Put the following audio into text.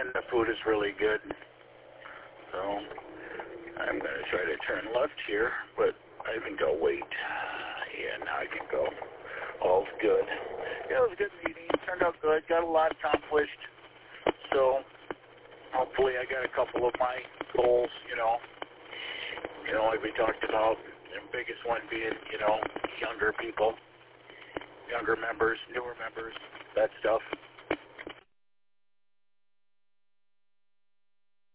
and the food is really good. So I'm going to try to turn left here, but I think I'll wait. Yeah, now I can go. All's good. Yeah, it was a good meeting. Turned out good. Got a lot accomplished. So hopefully I got a couple of my goals, like we talked about. The biggest one being, younger people, younger members, newer members, that stuff.